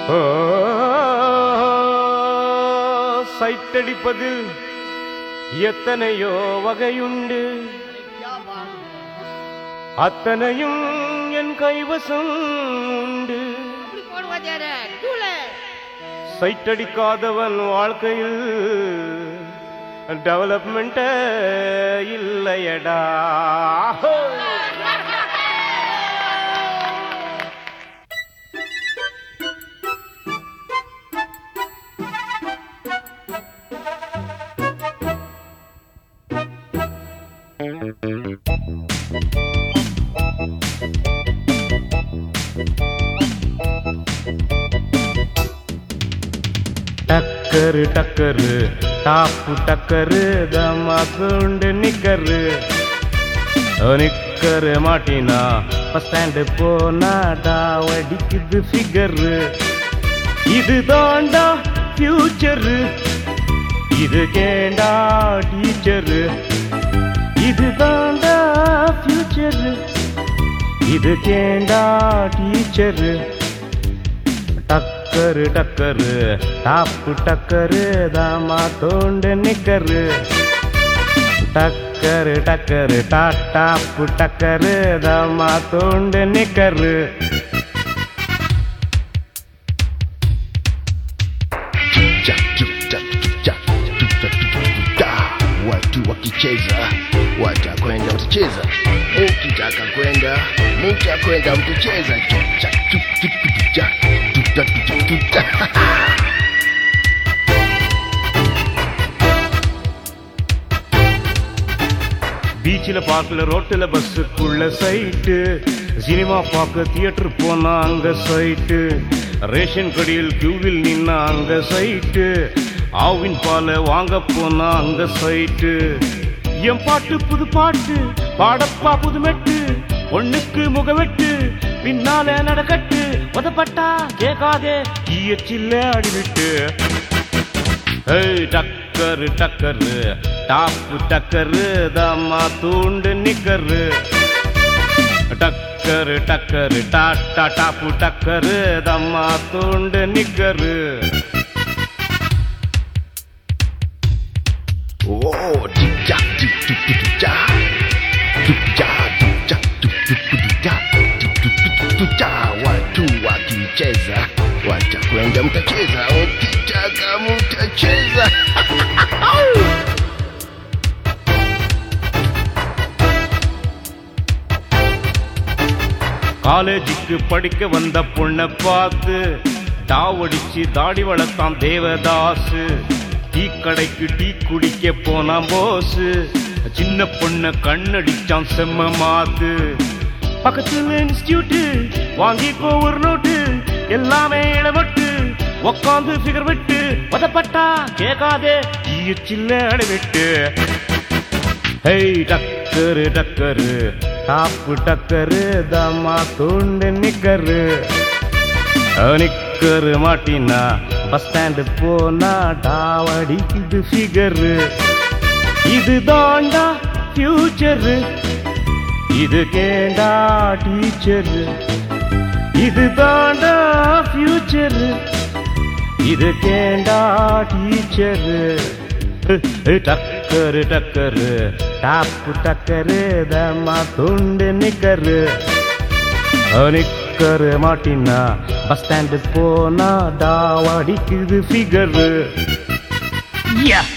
சைட்டடிப்பதில் எத்தனையோ வகையுண்டு, அத்தனையும் என் கைவசம் உண்டு. சைட்டடிக்காதவன் வாழ்க்கையில் டெவலப்மெண்ட் இல்லையடா. டக்கரு டக்கரு டாப்பு டக்கரு தமாக்குண்டு நிக்கரு நிக்கரு மாட்டினா பஸ் ஸ்டாண்டு போனா டாவடிக்குது ஃபிகரு. இது தாண்டா ஃபியூச்சரு, இது கேண்டா டீச்சரு. இது தாண்டா ஃபியூச்சரு, இது கேண்டா டீச்சரு. டக்கரு டக்கரு டாப்பு டக்கரு தாமா தோண்டு நிக்கரு. டக்கரு டக்கரு டாப்பு டக்கரு தாமா தோண்டு knicker. Watu wakicheza watakwenda mtacheza, ukitaka kwenda mtakwenda mtacheza. பீச்சில் பார்க்கல, ரோட்டில் பஸ்ஸுக்குள்ள சைட்டு, சினிமா பார்க்க தியேட்டர் போனா அங்க சைட்டு, ரேஷன் கடையில் கியூவில் நின்னா அங்க சைட்டு, ஆவின் பாலை வாங்க போனா அங்க சைட்டு. என் பாட்டு புது பாட்டு பாடப்பா புது மெட்டு, பொண்ணுக்கு முகவெட்டு பின்னால நடக்கட்டு, உதப்பட்டா கேட்காதே ஈயச்சில்ல அடிவிட்டு. டக்கரு டக்கரு டாப்பு டக்கரு தாமா தூண்டு நிக்கரு. டக்கரு டக்கரு டாப்பு டக்கரு தாமா தூண்டு knicker. Watu wakicheza watakwenda mtacheza, ukitaka mtacheza. காலேஜுக்கு படிக்க வந்த பொண்ணை பார்த்து டாவடிச்சு தாடி வளர்த்தான் தேவதாசு. டீ கடைக்கு டீ குடிக்க போனான் போசு, சின்ன பொண்ண கண்ணடிச்சான் செம்ம மாத்து. பக்கத்துல இன்ஸ்டியூட்டு வாங்கிக்கோ ஒரு நோட்டு, எல்லாமே இளவட்டு உக்காந்து ஃபிகர் விட்டு, பதப்பட்டா கேட்காதே ஈயச்சில்ல அடைவிட்டு. டக்கரு டக்கரு டாப்பு டக்கரு தாமா தூண்டு நிக்கரு. நிக்கரு மாட்டினா பஸ் ஸ்டாண்டு போனா டாவடிக்குது ஃபிகரு. இது தாண்டா ஃபியூச்சரு, இது கேண்டா டீச்சரு. இது தாண்டா ஃபியூச்சரு, இது கேண்டா டீச்சரு. டக்கரு டக்கரு டாப்பு டக்கரு தாமா தூண்டு நிக்கரு. நிக்கரு மாட்டினா பஸ் ஸ்டாண்டு போனா டாவடிக்குது ஃபிகரு.